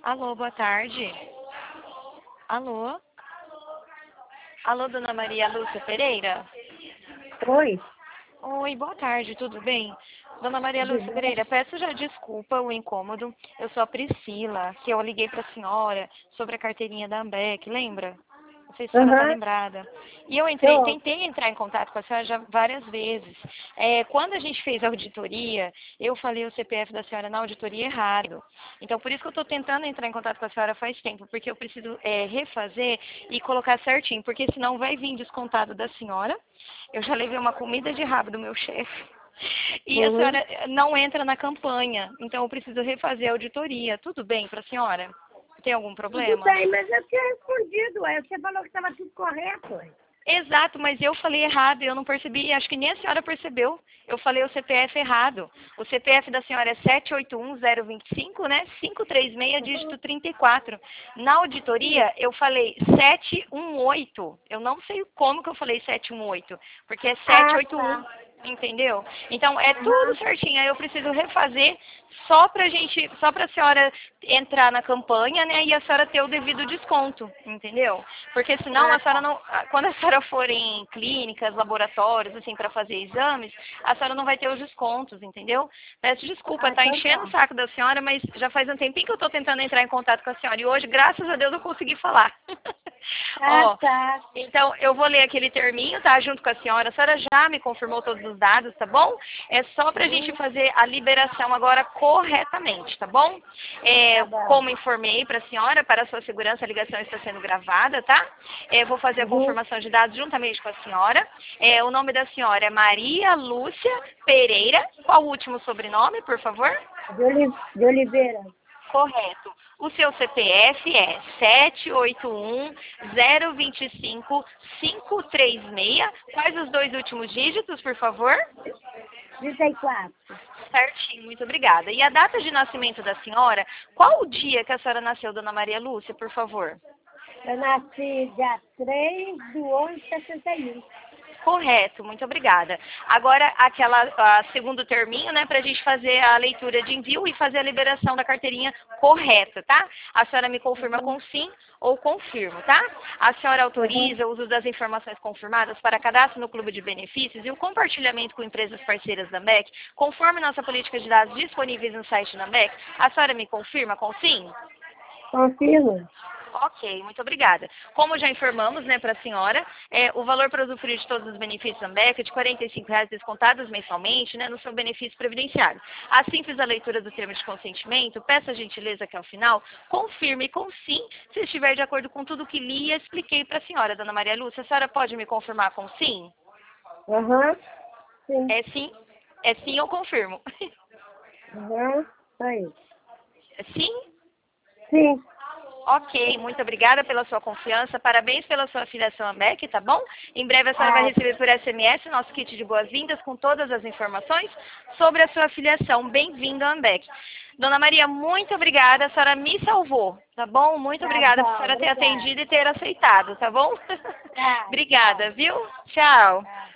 Alô, boa tarde. Alô? Alô, dona Maria Lúcia Pereira? Oi, Oi, boa tarde, tudo bem? Dona Maria Lúcia tudo bem? Pereira, peço já desculpa o incômodo. Eu sou a Priscila, que eu liguei para a senhora sobre a carteirinha da Ambec, lembra? Não sei se a senhora está Aham, lembrada. E eu tô. tentei entrar em contato com a senhora já várias vezes. Quando a gente fez a auditoria, eu falei o CPF da senhora na auditoria errado. Então, por isso que eu estou tentando entrar em contato com a senhora faz tempo, porque eu preciso refazer e colocar certinho, porque senão vai vir descontado da senhora. Eu já levei uma comida de rabo do meu chefe. E a Uhum. senhora não entra na campanha, então eu preciso refazer a auditoria. Tudo bem para a senhora? Tem algum Tudo problema? bem, mas eu tinha respondido, ué. Você falou que estava tudo correto, ué. Exato, mas eu falei errado, eu não percebi, acho que nem a senhora percebeu. Eu falei o CPF errado. O CPF da senhora é 781.025, né? 536, dígito 34. Na Sim. auditoria, eu falei 718. Eu não sei como que eu falei 718, porque é Ah, 781. tá. Entendeu? Então é tudo Aham. certinho. Aí eu preciso refazer só pra senhora entrar na campanha, né? E a senhora ter o devido desconto, entendeu? Porque senão Ah, a senhora tá. não, quando a senhora for em clínicas, laboratórios, assim, para fazer exames, a senhora não vai ter os descontos, entendeu? Peço desculpa, Ah, tá então enchendo o tá. saco da senhora, mas já faz um tempinho que eu tô tentando entrar em contato com a senhora. E hoje, graças a Deus, eu consegui falar. Ah, Ó, tá. então, eu vou ler aquele terminho, tá? Junto com a senhora. A senhora já me confirmou todos os dados, tá bom? É só pra gente Uhum. fazer a liberação agora corretamente, tá bom? Tá bom. Como informei pra senhora, para a sua segurança, a ligação está sendo gravada, tá? Vou fazer a Uhum. confirmação de dados juntamente com a senhora. O nome da senhora é Maria Lúcia Pereira. Qual o último sobrenome, por favor? De Oliveira. Correto. O seu CPF é 781.025.536. Quais os dois últimos dígitos, por favor? 34. Certinho, muito obrigada. E a data de nascimento da senhora? Qual o dia que a senhora nasceu, dona Maria Lúcia, por favor? Eu nasci dia 3/11/61. Correto, muito obrigada. Agora, segundo terminho, né, para a gente fazer a leitura de envio e fazer a liberação da carteirinha correta, tá? A senhora me confirma Uhum. com sim ou confirmo, tá? A senhora Uhum. autoriza o uso das informações confirmadas para cadastro no clube de benefícios e o compartilhamento com empresas parceiras da AMBEC, conforme nossa política de dados disponíveis no site da AMBEC? A senhora me confirma com sim? Confirma. Ok, muito obrigada. Como já informamos, né, para a senhora, o valor para usufruir de todos os benefícios da Ambev é de R$ 45 descontados mensalmente, né, no seu benefício previdenciário. Assim fiz a leitura do termo de consentimento, peço a gentileza que ao final confirme com sim, se estiver de acordo com tudo que li e expliquei para a senhora, dona Maria Lúcia. A senhora pode me confirmar com sim? Aham. Sim. É sim? É sim, eu confirmo. Aham. Aí. É sim? Sim. Ok, muito obrigada pela sua confiança, parabéns pela sua filiação à MEC, tá bom? Em breve a senhora vai Ah, receber por SMS o nosso kit de boas-vindas com todas as informações sobre a sua filiação. Bem-vindo à AMBEC. Dona Maria, muito obrigada, a senhora me salvou, tá bom? Muito tá obrigada por a bom. senhora ter Obrigada. atendido e ter aceitado, tá bom? Tá, Obrigada, tchau. viu? Tchau. Tá.